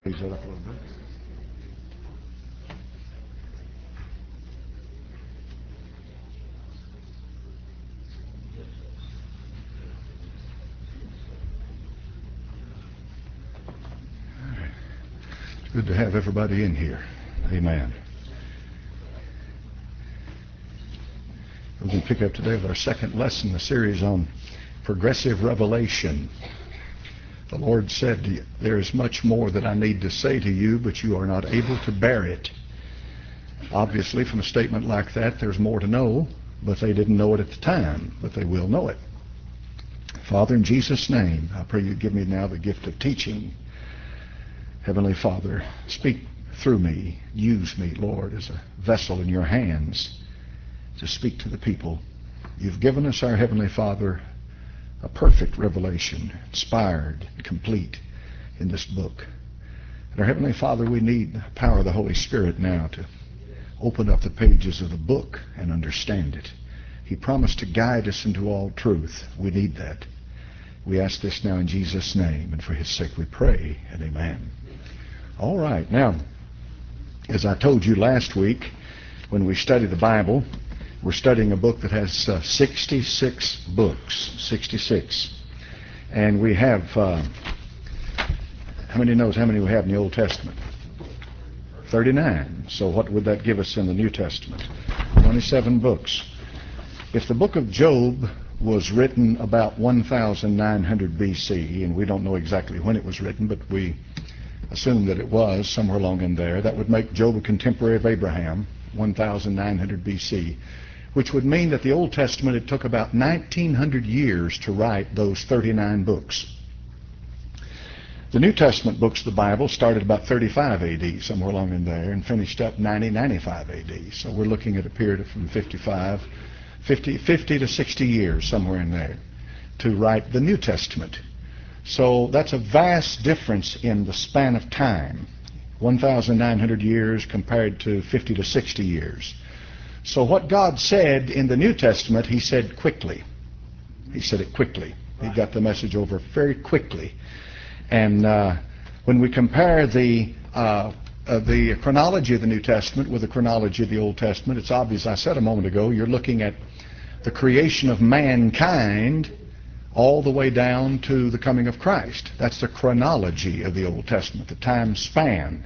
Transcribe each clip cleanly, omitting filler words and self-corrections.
Raise that up a little bit. It's good to have everybody in here. Amen. We're going to pick up today with our second lesson in the series on progressive revelation. The Lord said, there is much more that I need to say to you, but you are not able to bear it. Obviously, from a statement like that, there's more to know, but they didn't know it at the time, but they will know it. Father, in Jesus' name, I pray you give me now the gift of teaching. Heavenly Father, speak through me. Use me, Lord, as a vessel in your hands to speak to the people. You've given us, our Heavenly Father, a perfect revelation, inspired and complete in this book. And our Heavenly Father, we need the power of the Holy Spirit now to open up the pages of the book and understand it. He promised to guide us into all truth. We need that. We ask this now in Jesus' name, and for His sake we pray, and amen. All right, now, as I told you last week, when we study the Bible, we're studying a book that has 66 books, 66. And we have, how many knows how many we have in the Old Testament? 39. So what would that give us in the New Testament? 27 books. If the book of Job was written about 1900 BC, and we don't know exactly when it was written, but we assume that it was somewhere along in there, that would make Job a contemporary of Abraham, 1900 BC. Which would mean that the Old Testament, it took about 1900 years to write those 39 books. The New Testament books of the Bible started about 35 AD, somewhere along in there, and finished up 95 AD. So we're looking at a period from 50 to 60 years, somewhere in there, to write the New Testament. So that's a vast difference in the span of time, 1,900 years compared to 50 to 60 years. So what God said in the New Testament, He said quickly. He said it quickly. He got the message over very quickly. And when we compare the chronology of the New Testament with the chronology of the Old Testament, it's obvious, I said a moment ago, you're looking at the creation of mankind all the way down to the coming of Christ. That's the chronology of the Old Testament, the time span.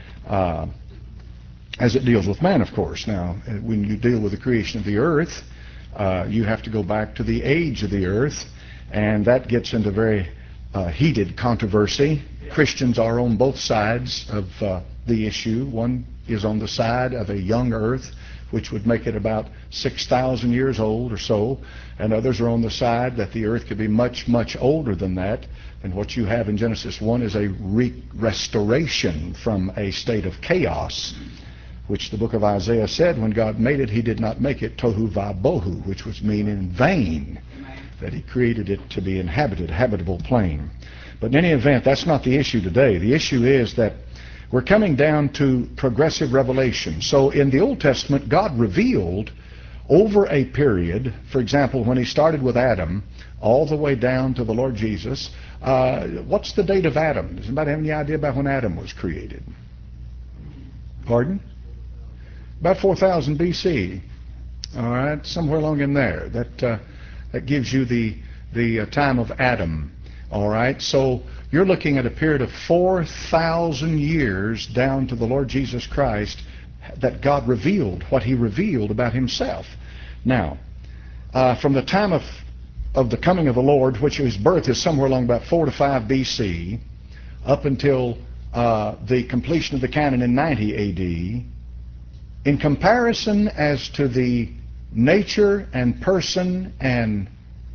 As it deals with man, of course. Now, when you deal with the creation of the earth, you have to go back to the age of the earth, and that gets into very heated controversy. Christians are on both sides of the issue. One is on the side of a young earth, which would make it about 6,000 years old or so, and others are on the side that the earth could be much, much older than that. And what you have in Genesis 1 is a restoration from a state of chaos, which the book of Isaiah said when God made it, He did not make it tohu vabohu, which was mean in vain, that He created it to be inhabited, habitable plain. But in any event, that's not the issue today. The issue is that we're coming down to progressive revelation. So in the Old Testament, God revealed over a period, for example, when He started with Adam, all the way down to the Lord Jesus. What's the date of Adam? Does anybody have any idea about when Adam was created? Pardon? About 4000 BC. All right, somewhere along in there. That gives you the time of Adam. All right, so you're looking at a period of 4,000 years down to the Lord Jesus Christ that God revealed what He revealed about Himself. Now, from the time of the coming of the Lord, which His birth is somewhere along about 4 to 5 BC, up until the completion of the canon in 90 AD, in comparison as to the nature and person and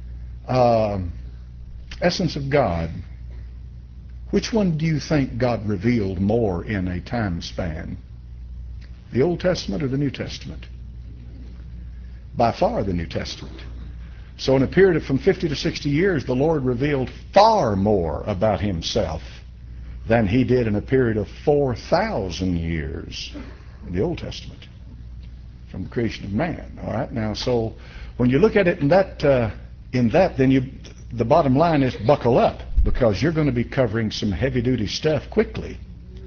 essence of God, which one do you think God revealed more in a time span? The Old Testament or the New Testament? By far the New Testament. So in a period of from 50 to 60 years, the Lord revealed far more about Himself than He did in a period of 4,000 years in the Old Testament, from the creation of man. All right, now, so when you look at it in that, then the bottom line is buckle up, because you're going to be covering some heavy-duty stuff quickly.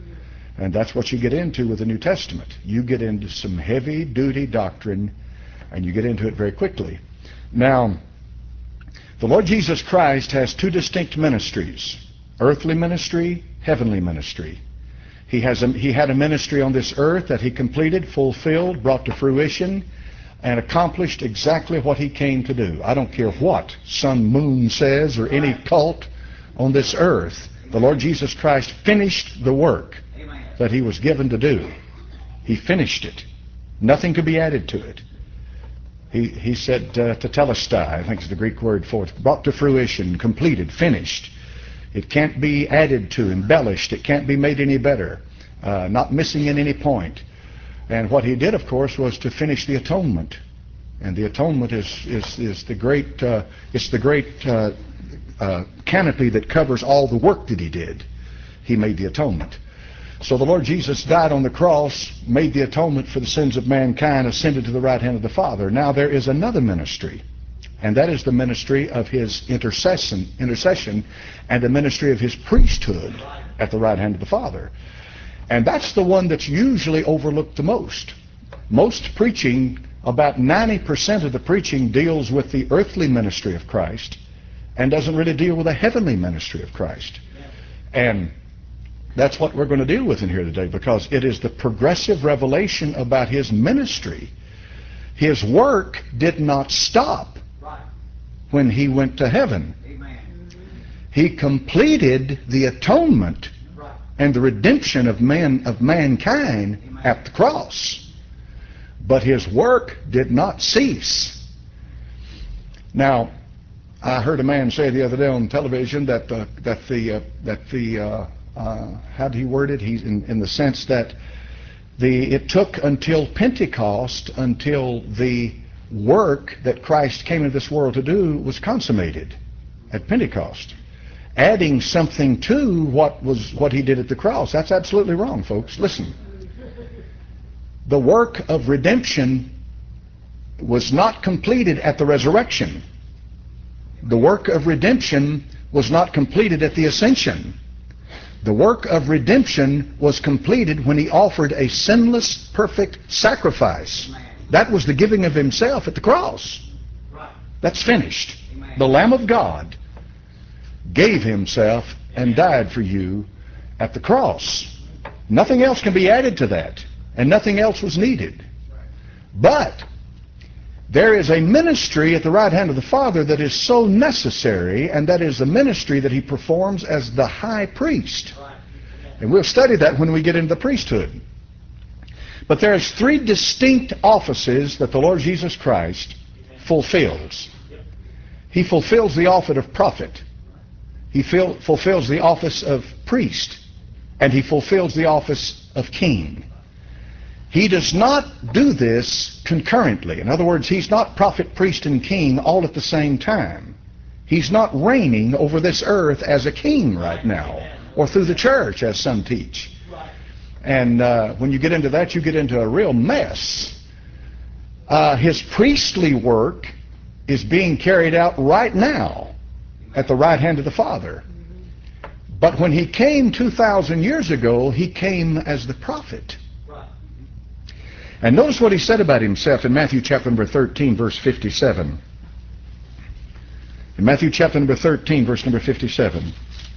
And that's what you get into with the New Testament. You get into some heavy-duty doctrine, and you get into it very quickly. Now, the Lord Jesus Christ has two distinct ministries: earthly ministry, heavenly ministry. He had a ministry on this earth that he completed, fulfilled, brought to fruition, and accomplished exactly what he came to do. I don't care what sun, moon says, or any cult on this earth. The Lord Jesus Christ finished the work that he was given to do. He finished it. Nothing could be added to it. He said tetelestai, I think is the Greek word for it, brought to fruition, completed, finished. It can't be added to, embellished. It can't be made any better, not missing in any point. And what he did, of course, was to finish the atonement. And the atonement is the great canopy that covers all the work that he did. He made the atonement. So the Lord Jesus died on the cross, made the atonement for the sins of mankind, ascended to the right hand of the Father. Now there is another ministry, and that is the ministry of his intercession and the ministry of his priesthood at the right hand of the Father. And that's the one that's usually overlooked the most. Most preaching, about 90% of the preaching, deals with the earthly ministry of Christ and doesn't really deal with the heavenly ministry of Christ. And that's what we're going to deal with in here today, because it is the progressive revelation about his ministry. His work did not stop when he went to heaven. He completed the atonement and the redemption of mankind at the cross. But his work did not cease. Now, I heard a man say the other day on television that how did he word it? He's in the sense that it took until Pentecost until the work that Christ came into this world to do was consummated at Pentecost. Adding something to what he did at the cross. That's absolutely wrong, folks. Listen. The work of redemption was not completed at the resurrection. The work of redemption was not completed at the ascension. The work of redemption was completed when he offered a sinless, perfect sacrifice. That was the giving of himself at the cross. That's finished. The Lamb of God gave himself and died for you at the cross. Nothing else can be added to that, and nothing else was needed. But there is a ministry at the right hand of the Father that is so necessary, and that is the ministry that he performs as the high priest. And we'll study that when we get into the priesthood. But there's three distinct offices that the Lord Jesus Christ fulfills. He fulfills the office of prophet. He fulfills the office of priest. And he fulfills the office of king. He does not do this concurrently. In other words, he's not prophet, priest, and king all at the same time. He's not reigning over this earth as a king right now, or through the church, as some teach. And when you get into that, you get into a real mess. His priestly work is being carried out right now at the right hand of the Father. But when he came 2,000 years ago, he came as the prophet. And notice what he said about himself in Matthew chapter number 13, verse 57. In Matthew chapter number 13, verse number 57.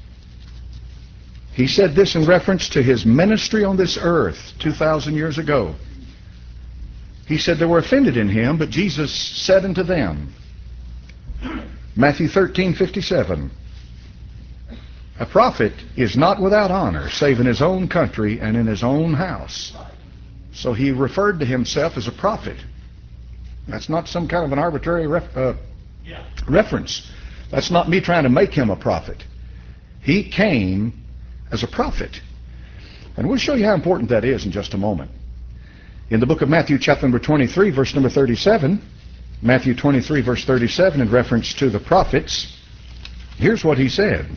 He said this in reference to his ministry on this earth 2,000 years ago. He said they were offended in him, but Jesus said unto them, Matthew 13:57, a prophet is not without honor, save in his own country and in his own house. So he referred to himself as a prophet. That's not some kind of an arbitrary reference. That's not me trying to make him a prophet. He came as a prophet. And we'll show you how important that is in just a moment. In the book of Matthew chapter number 23, verse number 37, Matthew 23, verse 37, in reference to the prophets, here's what he said.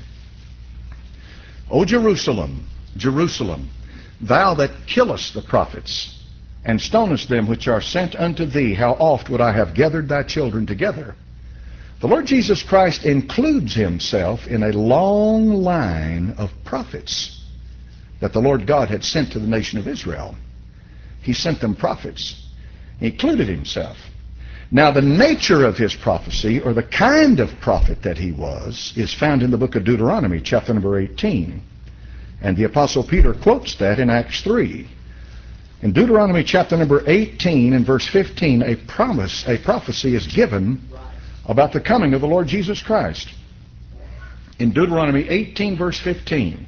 O Jerusalem, Jerusalem, thou that killest the prophets, and stonest them which are sent unto thee, how oft would I have gathered thy children together? The Lord Jesus Christ includes himself in a long line of prophets. that the Lord God had sent to the nation of Israel. He sent them prophets. He included himself. Now, the nature of his prophecy, or the kind of prophet that he was, is found in the book of Deuteronomy, chapter number 18. And the Apostle Peter quotes that in Acts 3. In Deuteronomy chapter number 18 and verse 15, a prophecy is given about the coming of the Lord Jesus Christ. In Deuteronomy 18 verse 15,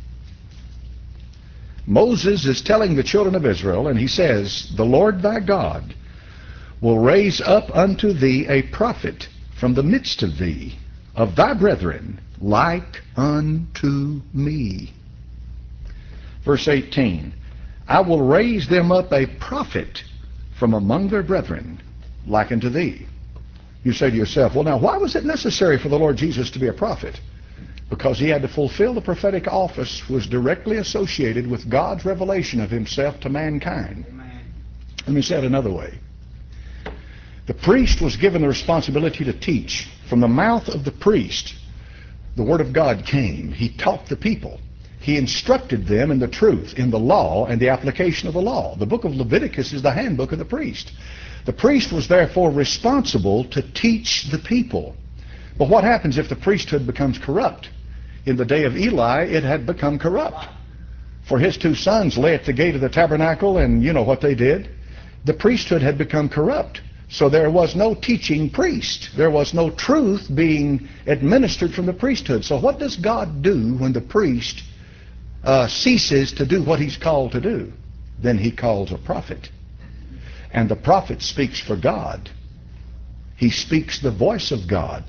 Moses is telling the children of Israel, and he says, "The Lord thy God will raise up unto thee a prophet from the midst of thee, of thy brethren, like unto me." Verse 18, "I will raise them up a prophet from among their brethren, like unto thee." You say to yourself, well, now, why was it necessary for the Lord Jesus to be a prophet? Because he had to fulfill the prophetic office, was directly associated with God's revelation of himself to mankind. Amen. Let me say it another way. The priest was given the responsibility to teach. From the mouth of the priest, the word of God came. He taught the people. He instructed them in the truth, in the law, and the application of the law. The book of Leviticus is the handbook of the priest. The priest was therefore responsible to teach the people. But what happens if the priesthood becomes corrupt? In the day of Eli, it had become corrupt. For his two sons lay at the gate of the tabernacle, and you know what they did. The priesthood had become corrupt. So there was no teaching priest. There was no truth being administered from the priesthood. So what does God do when the priest ceases to do what he's called to do? Then he calls a prophet. And the prophet speaks for God. He speaks the voice of God.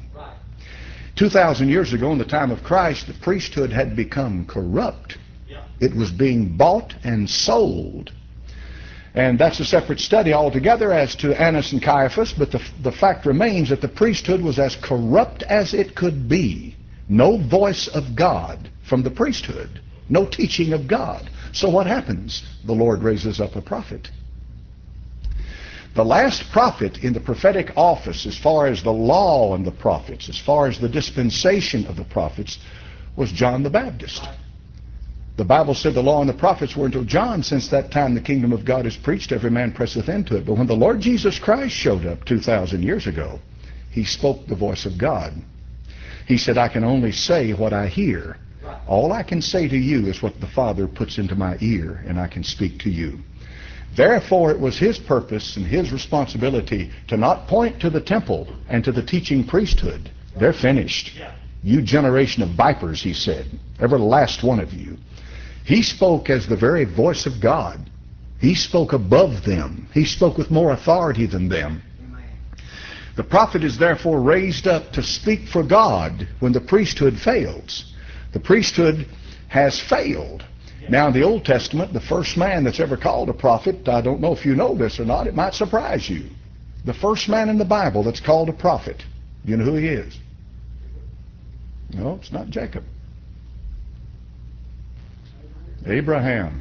2,000 years ago, in the time of Christ, the priesthood had become corrupt. It was being bought and sold. And that's a separate study altogether as to Annas and Caiaphas, but the fact remains that the priesthood was as corrupt as it could be. No voice of God from the priesthood. No teaching of God. So what happens? The Lord raises up a prophet. The last prophet in the prophetic office, as far as the law and the prophets, as far as the dispensation of the prophets, was John the Baptist. The Bible said the law and the prophets were until John. Since that time the kingdom of God is preached, every man presseth into it. But when the Lord Jesus Christ showed up 2,000 years ago, he spoke the voice of God. He said, "I can only say what I hear. All I can say to you is what the Father puts into my ear, and I can speak to you." Therefore, it was his purpose and his responsibility to not point to the temple and to the teaching priesthood. They're finished. "You generation of vipers," he said, "every last one of you." He spoke as the very voice of God. He spoke above them. He spoke with more authority than them. The prophet is therefore raised up to speak for God when the priesthood fails. The priesthood has failed. Now, in the Old Testament, the first man that's ever called a prophet, I don't know if you know this or not, it might surprise you. The first man in the Bible that's called a prophet, do you know who he is? No, it's not Jacob. Abraham.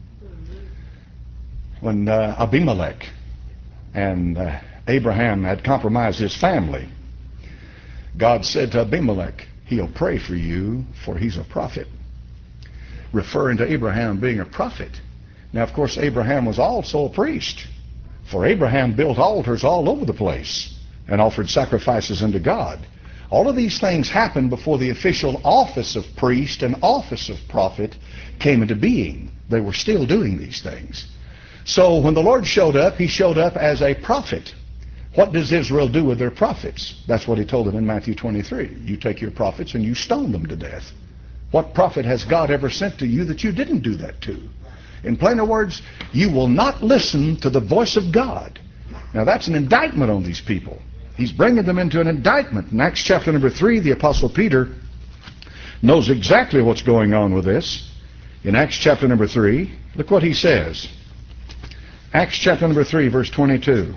When Abimelech and Abraham had compromised his family, God said to Abimelech, "He'll pray for you, for he's a prophet," referring to Abraham being a prophet. Now, of course, Abraham was also a priest, for Abraham built altars all over the place and offered sacrifices unto God. All of these things happened before the official office of priest and office of prophet came into being. They were still doing these things. So when the Lord showed up, he showed up as a prophet. What does Israel do with their prophets? That's what he told them in Matthew 23. You take your prophets and you stone them to death. What prophet has God ever sent to you that you didn't do that to? In plainer words, you will not listen to the voice of God. Now that's an indictment on these people. He's bringing them into an indictment. In Acts chapter number 3, the Apostle Peter knows exactly what's going on with this. In Acts chapter number 3, look what he says. Acts chapter number 3, verse 22.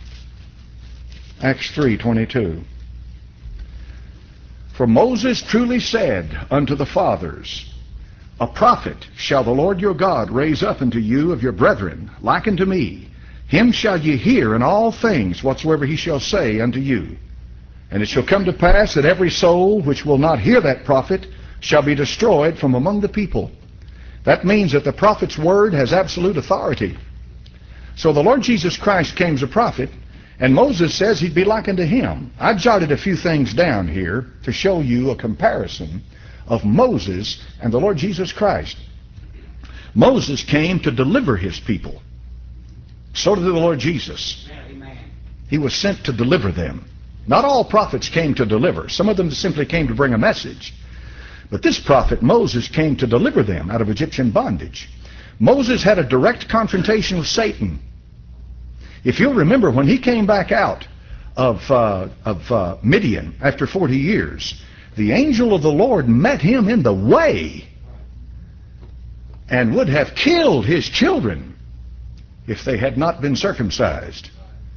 Acts 3:22. "For Moses truly said unto the fathers, A prophet shall the Lord your God raise up unto you of your brethren, like unto me. Him shall ye hear in all things whatsoever he shall say unto you. And it shall come to pass that every soul which will not hear that prophet shall be destroyed from among the people. That means that the prophet's word has absolute authority. So the Lord Jesus Christ came as a prophet, and Moses says he'd be likened to him. I jotted a few things down here to show you a comparison of Moses and the Lord Jesus Christ. Moses came to deliver his people. So did the Lord Jesus. He was sent to deliver them. Not all prophets came to deliver. Some of them simply came to bring a message. But this prophet, Moses, came to deliver them out of Egyptian bondage. Moses had a direct confrontation with Satan. If you'll remember, when he came back out of Midian after 40 years, the angel of the Lord met him in the way and would have killed his children if they had not been circumcised.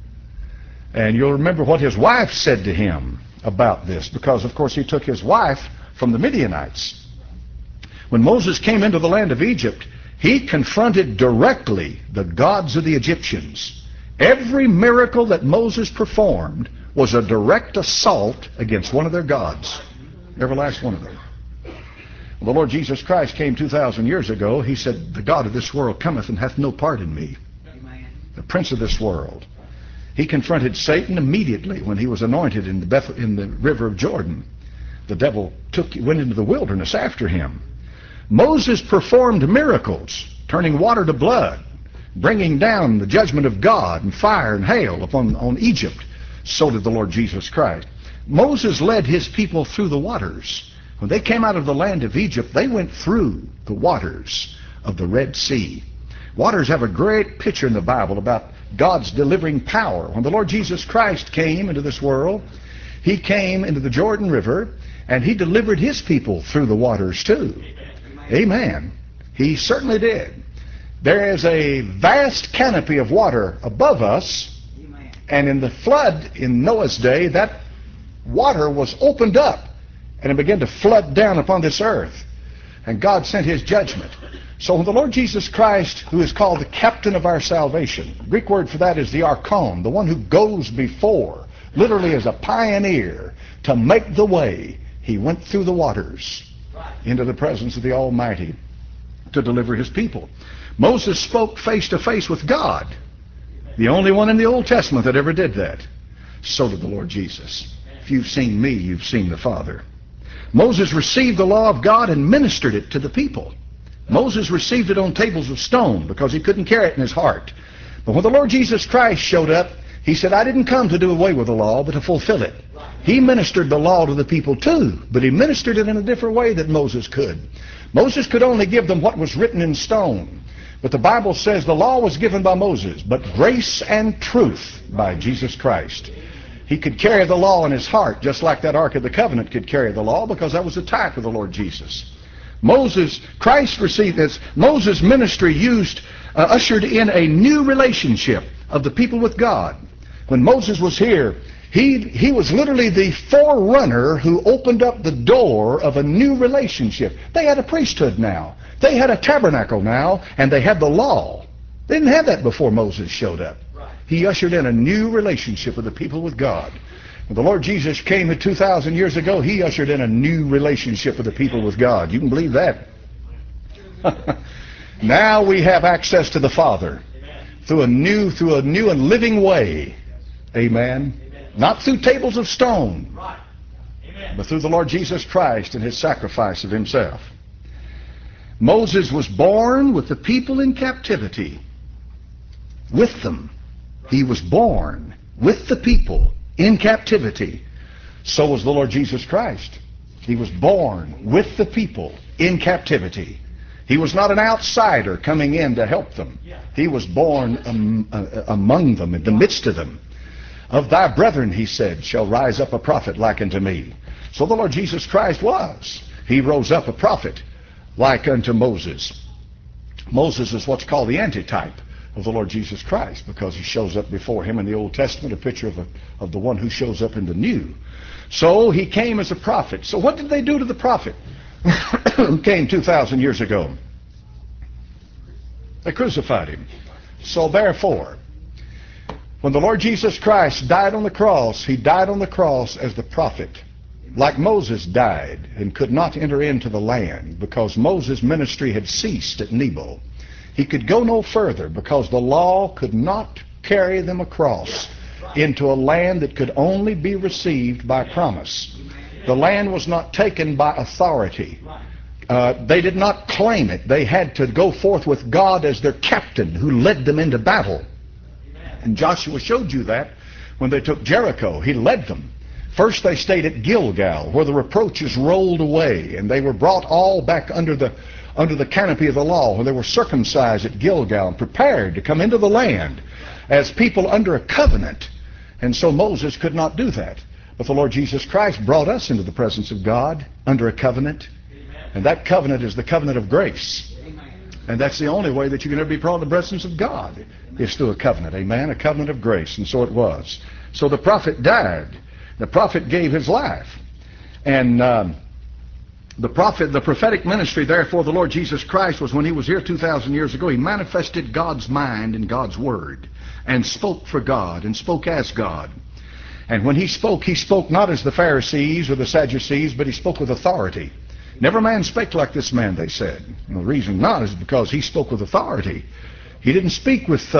And you'll remember what his wife said to him about this, because of course he took his wife from the Midianites. When Moses came into the land of Egypt, he confronted directly the gods of the Egyptians. Every miracle that Moses performed was a direct assault against one of their gods. Every last one of them. When the Lord Jesus Christ came 2,000 years ago, he said, "The God of this world cometh and hath no part in me." The prince of this world. He confronted Satan immediately when he was anointed in the river of Jordan. The devil went into the wilderness after him. Moses performed miracles, turning water to blood, bringing down the judgment of God and fire and hail on Egypt. So did the Lord Jesus Christ. Moses led his people through the waters. When they came out of the land of Egypt, they went through the waters of the Red Sea. Waters have a great picture in the Bible about God's delivering power. When the Lord Jesus Christ came into this world, he came into the Jordan River, and he delivered his people through the waters too. Amen. He certainly did. There is a vast canopy of water above us, and in the flood in Noah's day, that water was opened up, and it began to flood down upon this earth, and God sent his judgment. So when the Lord Jesus Christ, who is called the captain of our salvation, the Greek word for that is the archon, the one who goes before, literally as a pioneer, to make the way, he went through the waters into the presence of the Almighty to deliver his people. Moses spoke face to face with God, the only one in the Old Testament that ever did that. So did the Lord Jesus. If you've seen me, you've seen the Father. Moses received the law of God and ministered it to the people. Moses received it on tables of stone because he couldn't carry it in his heart. But when the Lord Jesus Christ showed up, he said, "I didn't come to do away with the law, but to fulfill it." He ministered the law to the people too, but he ministered it in a different way than Moses could. Moses could only give them what was written in stone. But the Bible says the law was given by Moses, but grace and truth by Jesus Christ. He could carry the law in his heart, just like that Ark of the Covenant could carry the law, because that was a type of the Lord Jesus. Christ received this. Moses' ministry ushered in a new relationship of the people with God. When Moses was here, he was literally the forerunner who opened up the door of a new relationship. They had a priesthood now. They had a tabernacle now, and they had the law. They didn't have that before Moses showed up. He ushered in a new relationship with the people with God. When the Lord Jesus came 2,000 years ago, he ushered in a new relationship with the people with God. You can believe that. Now we have access to the Father through a new and living way. Amen. Not through tables of stone, but through the Lord Jesus Christ and his sacrifice of himself. Moses was born with the people in captivity. With them. He was born with the people in captivity. So was the Lord Jesus Christ. He was born with the people in captivity. He was not an outsider coming in to help them. He was born among them, in the midst of them. Of thy brethren, he said, shall rise up a prophet like unto me. So the Lord Jesus Christ was. He rose up a prophet like unto Moses. Moses is what's called the antitype of the Lord Jesus Christ, because he shows up before him in the Old Testament, a picture of the one who shows up in the New. So he came as a prophet. So what did they do to the prophet who came 2,000 years ago? They crucified him. So therefore, when the Lord Jesus Christ died on the cross, he died on the cross as the prophet. like Moses died and could not enter into the land because Moses' ministry had ceased at Nebo. He could go no further because the law could not carry them across into a land that could only be received by promise. The land was not taken by authority. They did not claim it. They had to go forth with God as their captain who led them into battle. And Joshua showed you that when they took Jericho. He led them. First they stayed at Gilgal, where the reproaches rolled away, and they were brought all back under the canopy of the law, where they were circumcised at Gilgal and prepared to come into the land as people under a covenant. And so Moses could not do that. But the Lord Jesus Christ brought us into the presence of God under a covenant. And that covenant is the covenant of grace. And that's the only way that you can ever be brought in the presence of God, is through a covenant. Amen? A covenant of grace. And so it was. So the prophet died. The prophet gave his life. And the prophetic ministry, therefore, the Lord Jesus Christ was when he was here 2,000 years ago. He manifested God's mind and God's word and spoke for God and spoke as God. And when he spoke not as the Pharisees or the Sadducees, but he spoke with authority. Never man spake like this man, they said. And the reason not is because he spoke with authority. He didn't speak with,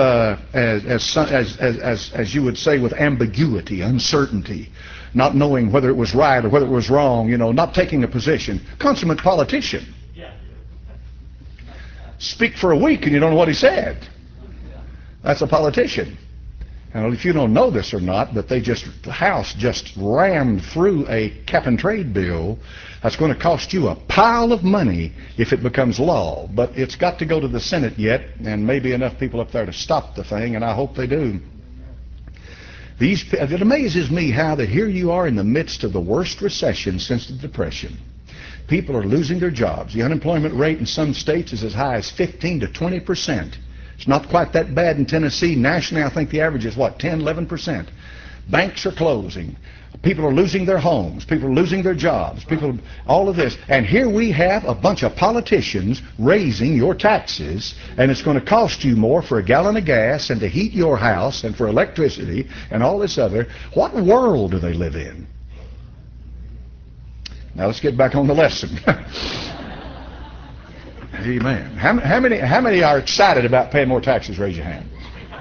as you would say, with ambiguity, uncertainty, not knowing whether it was right or whether it was wrong, not taking a position. Consummate politician. Speak for a week and you don't know what he said. That's a politician. Now, if you don't know this or not, but the House just rammed through a cap and trade bill that's going to cost you a pile of money if it becomes law. But it's got to go to the Senate yet, and maybe enough people up there to stop the thing, and I hope they do. It amazes me how that here you are in the midst of the worst recession since the Depression. People are losing their jobs. The unemployment rate in some states is as high as 15 to 20%. It's not quite that bad in Tennessee. Nationally, I think the average is, 10, 11%. Banks are closing. People are losing their homes. People are losing their jobs. All of this. And here we have a bunch of politicians raising your taxes, and it's going to cost you more for a gallon of gas and to heat your house and for electricity and all this other. What world do they live in? Now let's get back on the lesson. Amen. How many are excited about paying more taxes? Raise your hand.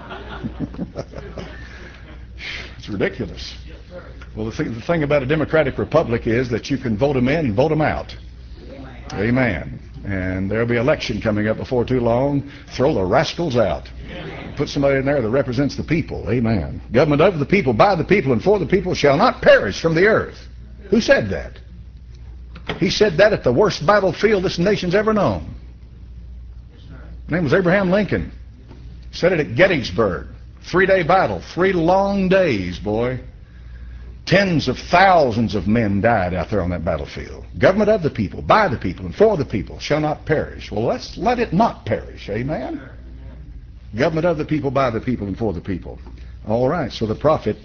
It's ridiculous. Well, the thing about a democratic republic is that you can vote them in and vote them out. Amen. And there'll be an election coming up before too long. Throw the rascals out. Put somebody in there that represents the people. Amen. Government of the people, by the people, and for the people shall not perish from the earth. Who said that? He said that at the worst battlefield this nation's ever known. His name was Abraham Lincoln. Said it at Gettysburg. 3-day battle. 3 long days, boy. Tens of thousands of men died out there on that battlefield. Government of the people, by the people, and for the people shall not perish. Well, let's let it not perish. Amen? Government of the people, by the people, and for the people. All right, so the prophet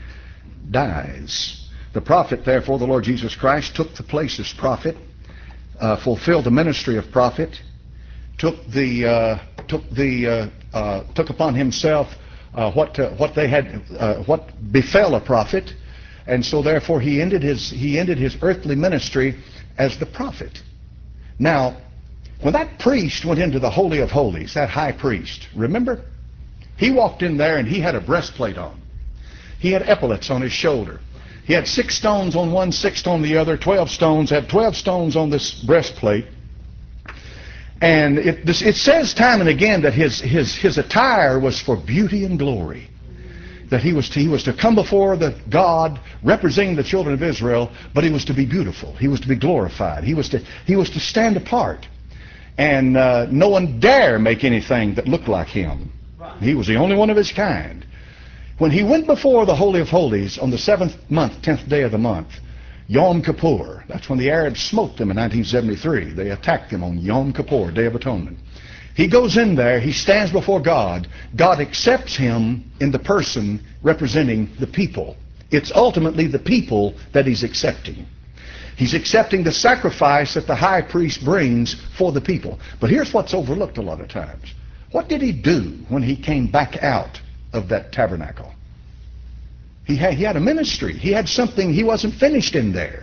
dies. The prophet, therefore, the Lord Jesus Christ, took the place as prophet, fulfilled the ministry of prophet, took upon himself what befell a prophet, and so therefore he ended his earthly ministry as the prophet. Now, when that priest went into the Holy of Holies, that high priest, remember, he walked in there and he had a breastplate on. He had epaulets on his shoulder. He had 6 stones on one, 6 on the other, 12 stones. Had 12 stones on this breastplate. And it says time and again that his attire was for beauty and glory. That he was to come before the God representing the children of Israel, but he was to be beautiful. He was to be glorified. He was to stand apart. And no one dare make anything that looked like him. He was the only one of his kind. When he went before the Holy of Holies on the 7th month, 10th day of the month, Yom Kippur, that's when the Arabs smoked them in 1973. They attacked them on Yom Kippur, Day of Atonement. He goes in there, he stands before God. God accepts him in the person representing the people. It's ultimately the people that he's accepting. He's accepting the sacrifice that the high priest brings for the people. But here's what's overlooked a lot of times. What did he do when he came back out of that tabernacle? He had a ministry. He had something. He wasn't finished in there.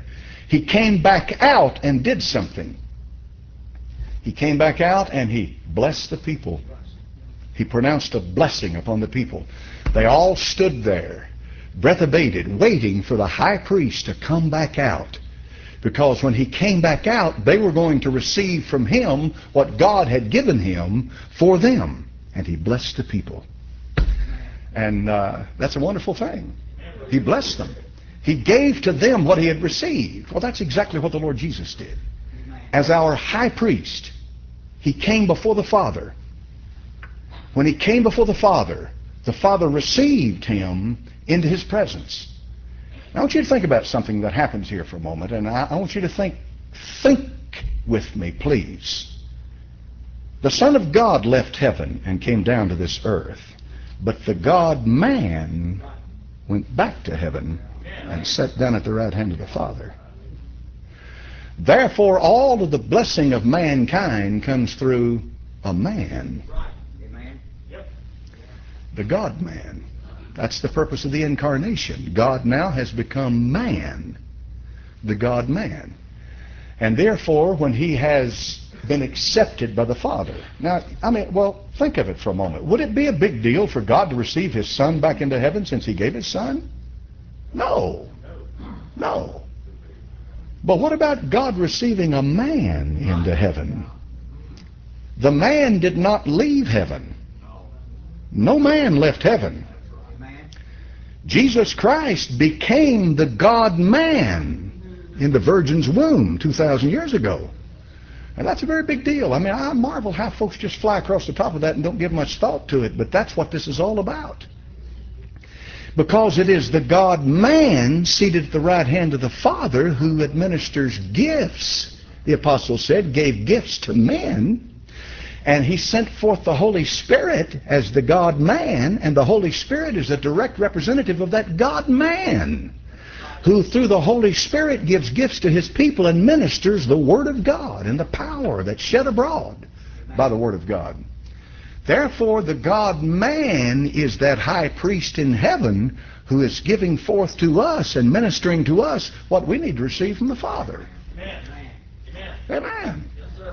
He came back out and did something. He came back out and he blessed the people. He pronounced a blessing upon the people. They all stood there, breath abated, waiting for the high priest to come back out. Because when he came back out, they were going to receive from him what God had given him for them. And he blessed the people. And that's a wonderful thing. He blessed them. He gave to them what he had received. Well, that's exactly what the Lord Jesus did. As our high priest, he came before the Father. When he came before the Father received him into his presence. Now, I want you to think about something that happens here for a moment, and I want you to think with me, please. The Son of God left heaven and came down to this earth, but the God-man went back to heaven and sat down at the right hand of the Father. Therefore, all of the blessing of mankind comes through a man. The God-man. That's the purpose of the incarnation. God now has become man, the God-man. And therefore, when he has been accepted by the Father. Now, well, think of it for a moment. Would it be a big deal for God to receive his Son back into heaven since he gave his Son? No. No. But what about God receiving a man into heaven? The man did not leave heaven. No man left heaven. Jesus Christ became the God-man in the Virgin's womb 2,000 years ago. And that's a very big deal. I marvel how folks just fly across the top of that and don't give much thought to it, but that's what this is all about. Because it is the God-man seated at the right hand of the Father who administers gifts. The apostle said, gave gifts to men. And he sent forth the Holy Spirit as the God-man, and the Holy Spirit is a direct representative of that God-man, who through the Holy Spirit gives gifts to his people and ministers the Word of God and the power that's shed abroad by the Word of God. Therefore, the God-man is that high priest in heaven who is giving forth to us and ministering to us what we need to receive from the Father. Amen. Amen. Yes, sir.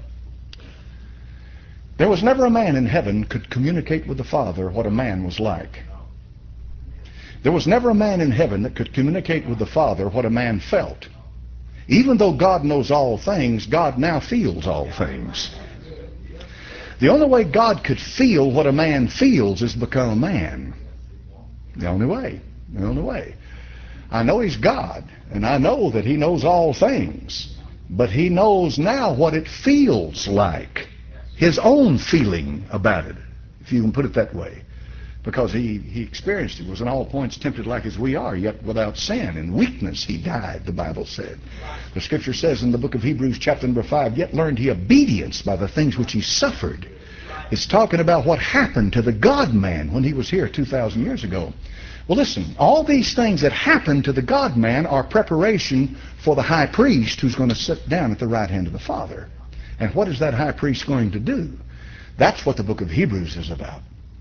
There was never a man in heaven could communicate with the Father what a man was like. There was never a man in heaven that could communicate with the Father what a man felt. Even though God knows all things, God now feels all things. The only way God could feel what a man feels is to become a man. The only way. The only way. I know he's God, and I know that he knows all things, but he knows now what it feels like. His own feeling about it, if you can put it that way. Because he experienced it, was in all points tempted like as we are, yet without sin. In weakness he died, the Bible said. The scripture says in the book of Hebrews chapter number 5, yet learned he obedience by the things which he suffered. It's talking about what happened to the God-man when he was here 2,000 years ago. Well, listen, all these things that happened to the God-man are preparation for the high priest who's going to sit down at the right hand of the Father. And what is that high priest going to do? That's what the book of Hebrews is about.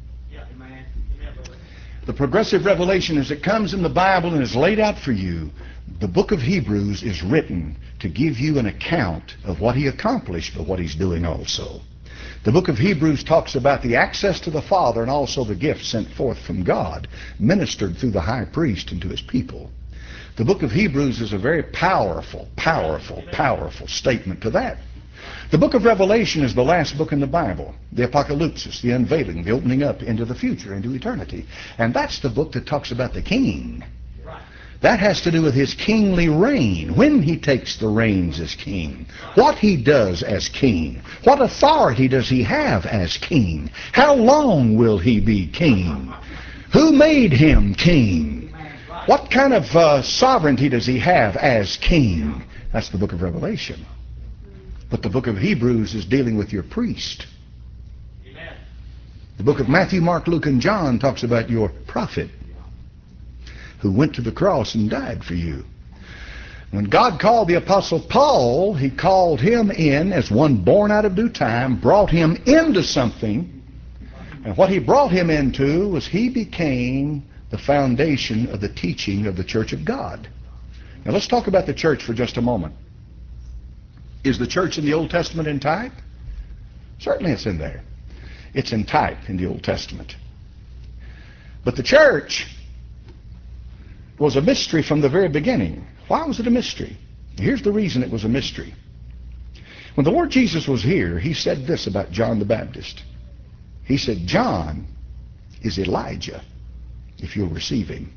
The progressive revelation as it comes in the Bible and is laid out for you, the book of Hebrews is written to give you an account of what he accomplished, but what he's doing also. The book of Hebrews talks about the access to the Father and also the gifts sent forth from God, ministered through the high priest and to his people. The book of Hebrews is a very powerful, powerful, powerful statement to that. The book of Revelation is the last book in the Bible, the apocalypsis, the unveiling, the opening up into the future, into eternity. And that's the book that talks about the king. That has to do with his kingly reign, when he takes the reins as king, what he does as king, what authority does he have as king, how long will he be king, who made him king, what kind of sovereignty does he have as king. That's the book of Revelation. But the book of Hebrews is dealing with your priest. Amen. The book of Matthew, Mark, Luke, and John talks about your prophet who went to the cross and died for you. When God called the apostle Paul, he called him in as one born out of due time, brought him into something, and what he brought him into was he became the foundation of the teaching of the church of God. Now let's talk about the church for just a moment. Is the church in the Old Testament in type? Certainly it's in there. It's in type in the Old Testament. But the church was a mystery from the very beginning. Why was it a mystery? Here's the reason it was a mystery. When the Lord Jesus was here, he said this about John the Baptist. He said, John is Elijah, if you'll receive him.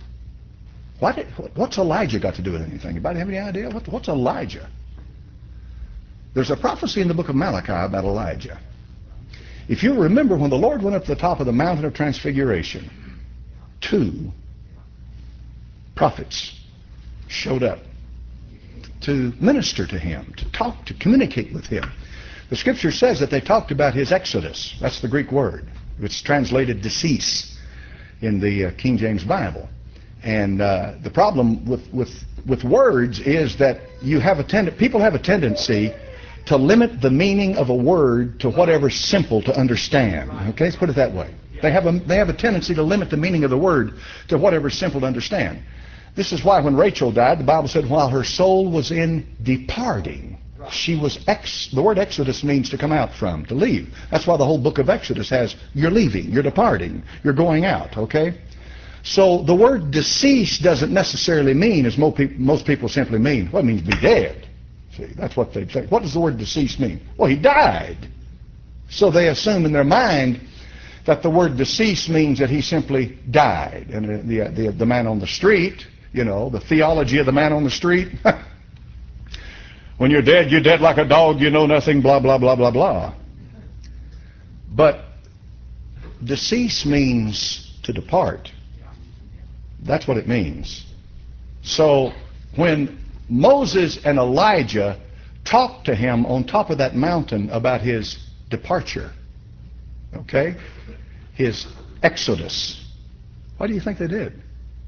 What's Elijah got to do with anything? Anybody have any idea? What's Elijah? There's a prophecy in the book of Malachi about Elijah. If you remember, when the Lord went up to the top of the mountain of transfiguration, 2 prophets showed up to minister to him, to talk, to communicate with him. The scripture says that they talked about his exodus. That's the Greek word. It's translated decease in the King James Bible. And the problem with words is that people have a tendency to limit the meaning of a word to whatever's simple to understand. Okay, let's put it that way. They have a tendency to limit the meaning of the word to whatever's simple to understand. This is why when Rachel died, the Bible said, while her soul was in departing, she was the word Exodus means to come out from, to leave. That's why the whole book of Exodus has, you're leaving, you're departing, you're going out, okay? So the word deceased doesn't necessarily mean, as most people simply mean, well, it means be dead. See, that's what they think. What does the word deceased mean? Well, he died. So they assume in their mind that the word deceased means that he simply died. And the man on the street, you know, the theology of the man on the street, when you're dead like a dog, you know nothing, blah, blah, blah, blah, blah. But decease means to depart. That's what it means. So when Moses and Elijah talked to him on top of that mountain about his departure, okay, his exodus, why do you think they did?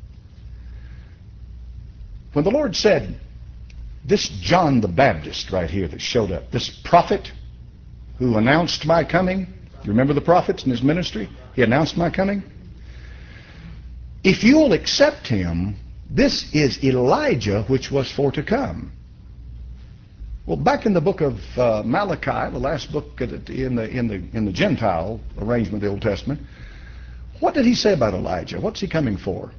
When the Lord said, this John the Baptist right here that showed up, this prophet who announced my coming, you remember the prophets in his ministry? He announced my coming. If you'll accept him, this is Elijah which was for to come. Well, back in the book of Malachi, the last book in the Gentile arrangement of the Old Testament, what did he say about Elijah? What's he coming for?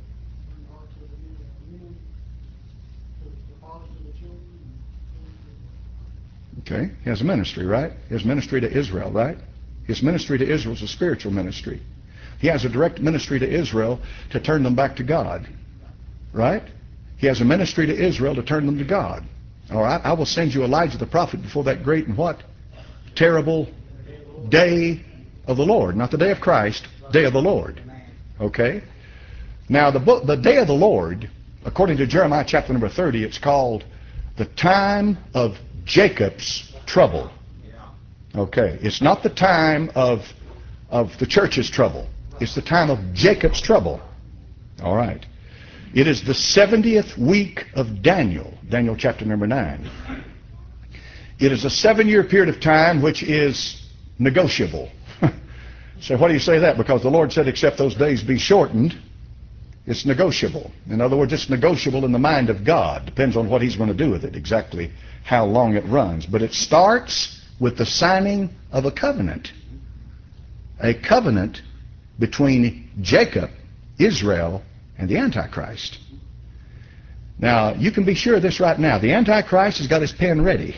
Okay, he has a ministry, right? His ministry to Israel, right? His ministry to Israel is a spiritual ministry. He has a direct ministry to Israel to turn them back to God, right? He has a ministry to Israel to turn them to God. All right, I will send you Elijah the prophet before that great and what? Terrible day of the Lord. Not the day of Christ, day of the Lord. Okay? Now, the day of the Lord, according to Jeremiah chapter number 30, it's called the time of Jacob's trouble. Okay, it's not the time of the church's trouble. It's the time of Jacob's trouble. All right. It is the 70th week of Daniel, Daniel chapter number 9. It is a 7-year period of time which is negotiable. So why do you say that? Because the Lord said, except those days be shortened, it's negotiable. In other words, it's negotiable in the mind of God. Depends on what he's going to do with it, exactly how long it runs. But it starts with the signing of a covenant. A covenant between Jacob, Israel, and the Antichrist. Now, you can be sure of this right now. The Antichrist has got his pen ready.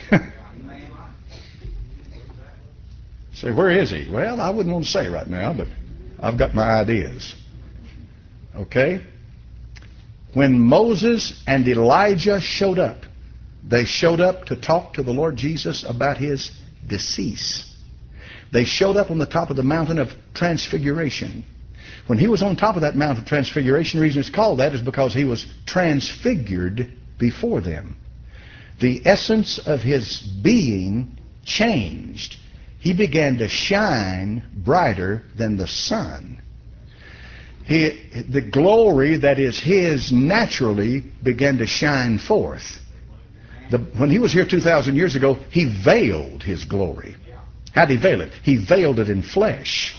Say, where is he? Well, I wouldn't want to say right now, but I've got my ideas. Okay? When Moses and Elijah showed up, they showed up to talk to the Lord Jesus about his decease. They showed up on the top of the mountain of transfiguration. When he was on top of that Mount of Transfiguration, the reason it's called that is because he was transfigured before them. The essence of his being changed. He began to shine brighter than the sun. The glory that is his naturally began to shine forth. When he was here 2,000 years ago, he veiled his glory. How did he veil it? He veiled it in flesh.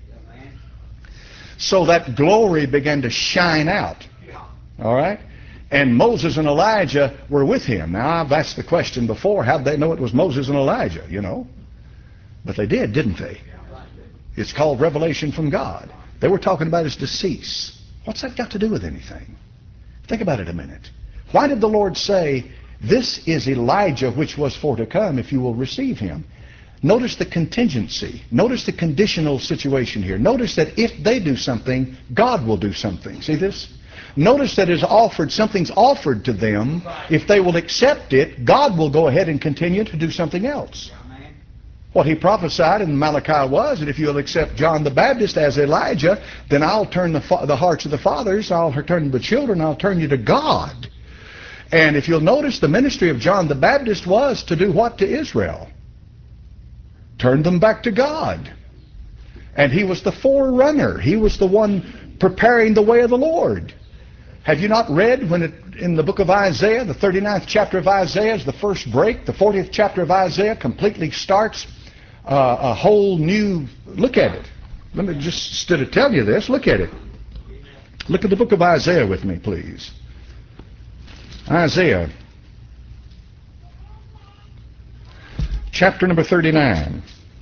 So that glory began to shine out. All right? And Moses and Elijah were with him. Now, I've asked the question before, how'd they know it was Moses and Elijah, you know? But they did, didn't they? It's called revelation from God. They were talking about his decease. What's that got to do with anything? Think about it a minute. Why did the Lord say, this is Elijah which was for to come if you will receive him? Notice the contingency. Notice the conditional situation here. Notice that if they do something, God will do something. See this? Notice that is offered, something's offered to them. If they will accept it, God will go ahead and continue to do something else. What he prophesied in Malachi was that if you'll accept John the Baptist as Elijah, then I'll turn the hearts of the fathers, I'll turn the children, I'll turn you to God. And if you'll notice, the ministry of John the Baptist was to do what to Israel? Turn them back to God. And he was the forerunner. He was the one preparing the way of the Lord. Have you not read when in the book of Isaiah, the 39th chapter of Isaiah is the first break. The 40th chapter of Isaiah completely starts a whole new, look at it. Let me just, instead of telling you this, look at it. Look at the book of Isaiah with me, please. Isaiah, chapter number 39.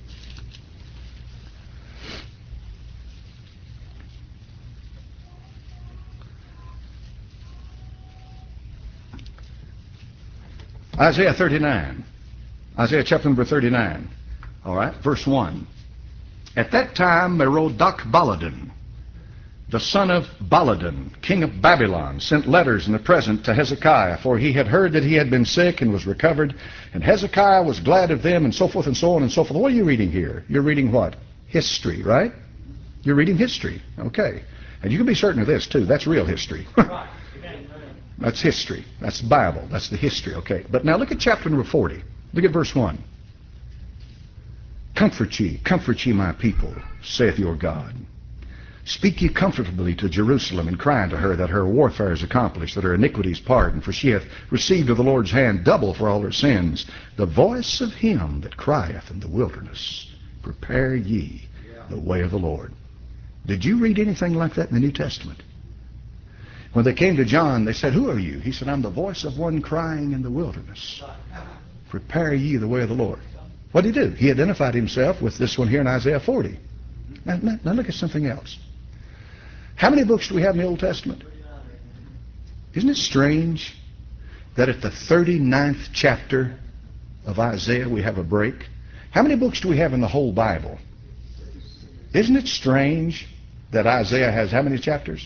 Isaiah 39. Isaiah chapter number 39. All right, verse 1. At that time Merodach-Baladan, the son of Baladan, king of Babylon, sent letters and a present to Hezekiah, for he had heard that he had been sick and was recovered. And Hezekiah was glad of them, and so forth and so on and so forth. What are you reading here? You're reading what? History, right? You're reading history. Okay. And you can be certain of this, too. That's real history. That's history. That's the Bible. That's the history. Okay. But now look at chapter number 40. Look at verse 1. Comfort ye my people, saith your God. Speak ye comfortably to Jerusalem, and cry unto her that her warfare is accomplished, that her iniquity is pardoned, for she hath received of the Lord's hand double for all her sins. The voice of him that crieth in the wilderness, prepare ye the way of the Lord. Did you read anything like that in the New Testament? When they came to John, they said, who are you? He said, I'm the voice of one crying in the wilderness. Prepare ye the way of the Lord. What did he do? He identified himself with this one here in Isaiah 40. Now look at something else. How many books do we have in the Old Testament? Isn't it strange that at the 39th chapter of Isaiah we have a break? How many books do we have in the whole Bible? Isn't it strange that Isaiah has how many chapters?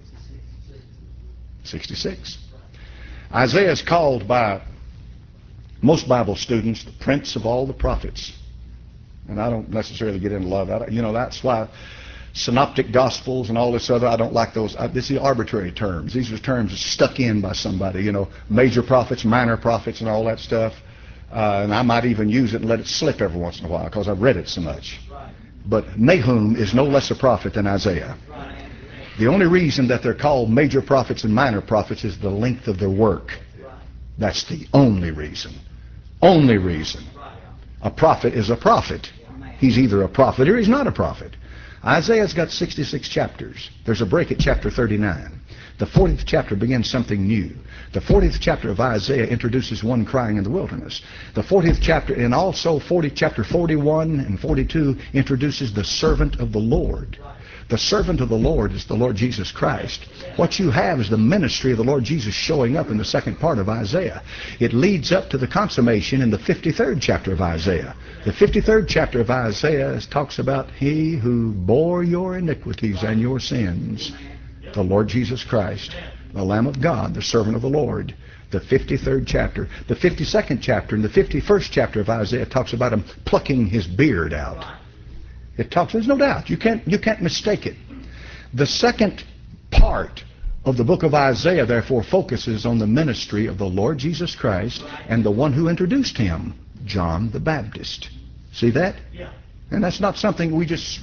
66. Isaiah is called by most Bible students the prince of all the prophets. And I don't necessarily get into love. That's why synoptic gospels and all this other, I don't like those. This is arbitrary terms. These are terms stuck in by somebody, major prophets, minor prophets, and all that stuff. And I might even use it and let it slip every once in a while because I've read it so much. But Nahum is no less a prophet than Isaiah. The only reason that they're called major prophets and minor prophets is the length of their work. That's the only reason. Only reason. A prophet is a prophet. He's either a prophet or he's not a prophet. Isaiah's got 66 chapters. There's a break at chapter 39. The 40th chapter begins something new. The 40th chapter of Isaiah introduces one crying in the wilderness. The 40th chapter, and also chapter 41 and 42 introduces the servant of the Lord. The servant of the Lord is the Lord Jesus Christ. What you have is the ministry of the Lord Jesus showing up in the second part of Isaiah. It leads up to the consummation in the 53rd chapter of Isaiah. The 53rd chapter of Isaiah talks about he who bore your iniquities and your sins, the Lord Jesus Christ, the Lamb of God, the servant of the Lord. The 53rd chapter. The 52nd chapter and the 51st chapter of Isaiah talks about him plucking his beard out. It talks, there's no doubt. You can't mistake it. The second part of the book of Isaiah, therefore, focuses on the ministry of the Lord Jesus Christ and the one who introduced him, John the Baptist. See that? Yeah. And that's not something we just,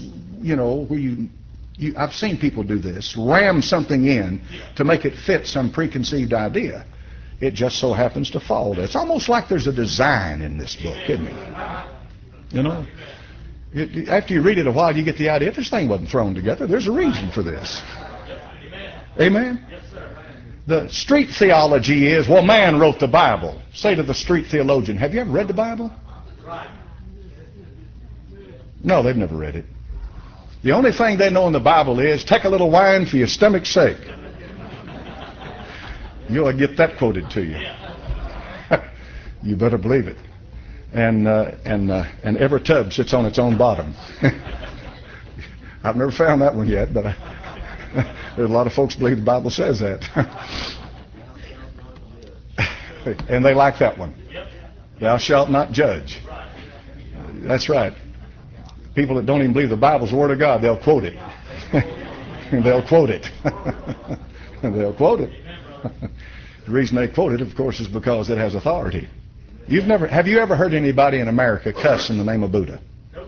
I've seen people do this, ram something in to make it fit some preconceived idea. It just so happens to fall. It's almost like there's a design in this book, isn't it? After you read it a while, you get the idea, this thing wasn't thrown together. There's a reason for this. Amen? The street theology is, well, man wrote the Bible. Say to the street theologian, have you ever read the Bible? No, they've never read it. The only thing they know in the Bible is, take a little wine for your stomach's sake. You'll get that quoted to you. You better believe it. And every tub sits on its own bottom. I've never found that one yet, but there's a lot of folks believe the Bible says that. And they like that one. Thou shalt not judge. That's right. People that don't even believe the Bible's the Word of God, they'll quote it. They'll quote it. They'll quote it. The reason they quote it, of course, is because it has authority. Have you ever heard anybody in America cuss in the name of Buddha?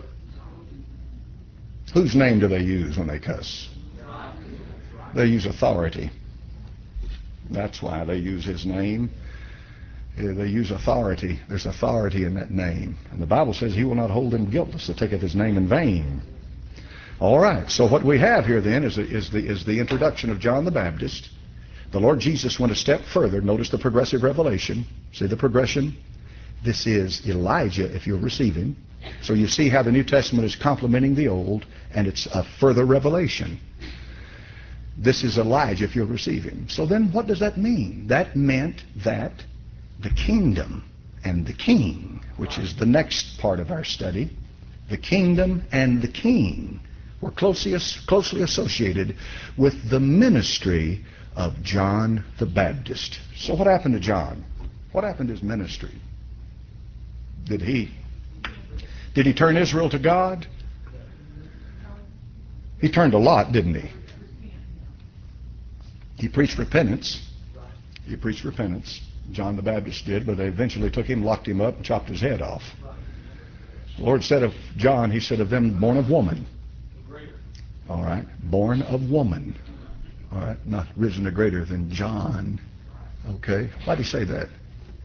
Whose name do they use when they cuss? They use authority. That's why they use his name. They use authority. There's authority in that name. And the Bible says he will not hold him guiltless that taketh his name in vain. All right, so what we have here then is the introduction of John the Baptist. The Lord Jesus went a step further. Notice the progressive revelation. See the progression? This is Elijah if you'll receive him. So you see how the New Testament is complementing the Old, and it's a further revelation. This is Elijah if you'll receive him. So then what does that mean? That meant that the kingdom and the king, which is the next part of our study, the kingdom and the king were closely associated with the ministry of John the Baptist. So what happened to John? What happened to his ministry? Did he turn Israel to God? He turned a lot, didn't he? He preached repentance. He preached repentance. John the Baptist did, but they eventually took him, locked him up, and chopped his head off. The Lord said of John, he said of them, born of woman. All right, born of woman. All right, not risen to greater than John. Okay, why did he say that?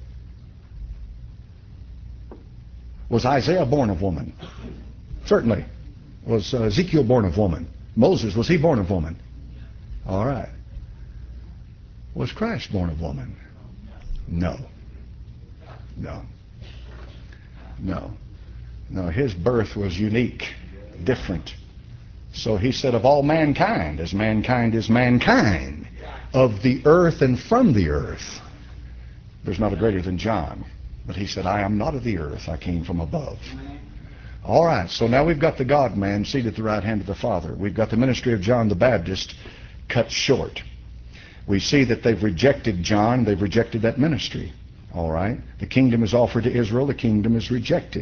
Was Isaiah born of woman? Certainly. Was Ezekiel born of woman? Moses, was he born of woman? All right. Was Christ born of woman? No. No. No. No, his birth was unique, different. So he said, of all mankind, as mankind is mankind, of the earth and from the earth, there's not a greater than John. But he said, I am not of the earth, I came from above. All right, so now we've got the God-man seated at the right hand of the Father. We've got the ministry of John the Baptist cut short. We see that they've rejected John, they've rejected that ministry. All right, the kingdom is offered to Israel, the kingdom is rejected.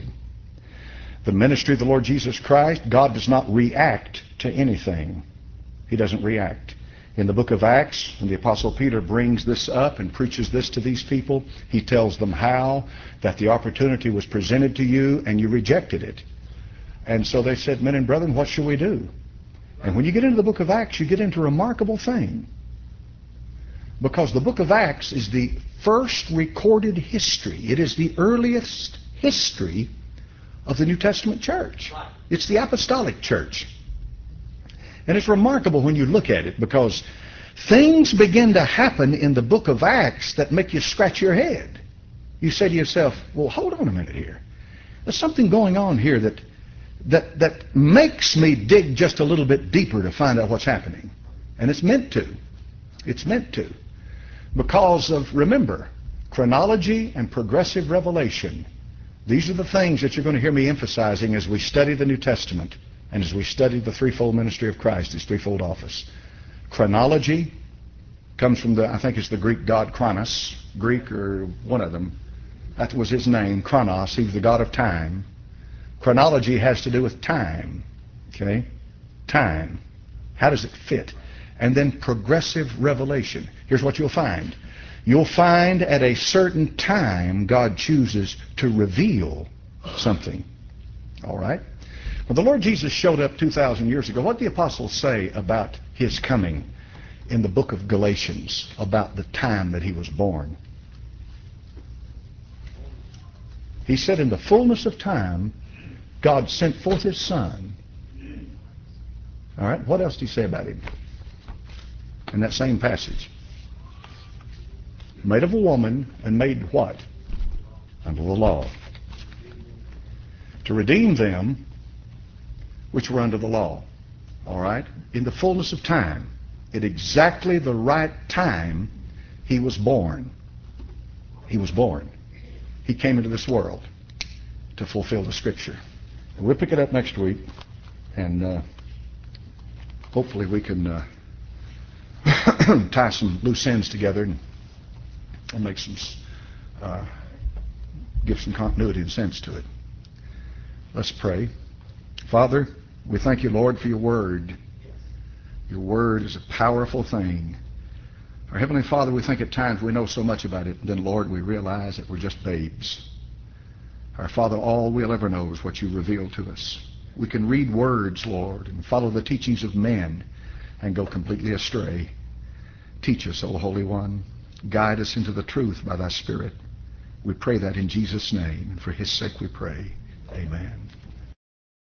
The ministry of the Lord Jesus Christ, God does not react to anything. He doesn't react. In the book of Acts, when the Apostle Peter brings this up and preaches this to these people, he tells them how that the opportunity was presented to you and you rejected it. And so they said, men and brethren, what shall we do? And when you get into the book of Acts, you get into a remarkable thing. Because the book of Acts is the first recorded history. It is the earliest history of the New Testament church. It's the apostolic church. And it's remarkable when you look at it because things begin to happen in the book of Acts that make you scratch your head. You say to yourself, well, hold on a minute here. There's something going on here that makes me dig just a little bit deeper to find out what's happening. And it's meant to. It's meant to. Because of, remember, chronology and progressive revelation. These are the things that you're going to hear me emphasizing as we study the New Testament and as we study the threefold ministry of Christ, his threefold office. Chronology comes from I think it's the Greek god Kronos, Greek or one of them. That was his name, Kronos. He was the god of time. Chronology has to do with time, okay? Time. How does it fit? And then progressive revelation. Here's what you'll find. You'll find at a certain time God chooses to reveal something. All right? When the Lord Jesus showed up 2,000 years ago, what did the apostles say about his coming in the book of Galatians, about the time that he was born? He said, in the fullness of time, God sent forth his Son. All right? What else did he say about him in that same passage? made of a woman and made what? Under the law. To redeem them which were under the law. All right? In the fullness of time, at exactly the right time, he was born. He was born. He came into this world to fulfill the Scripture. And we'll pick it up next week, and hopefully we can tie some loose ends together and make some, give some continuity and sense to it. Let's pray. Father, we thank you, Lord, for your word. Your word is a powerful thing. Our Heavenly Father, we think at times we know so much about it, and then, Lord, we realize that we're just babes. Our Father, all we'll ever know is what you reveal to us. We can read words, Lord, and follow the teachings of men and go completely astray. Teach us, O Holy One. Guide us into the truth by thy Spirit. We pray that in Jesus' name, and for his sake we pray. Amen.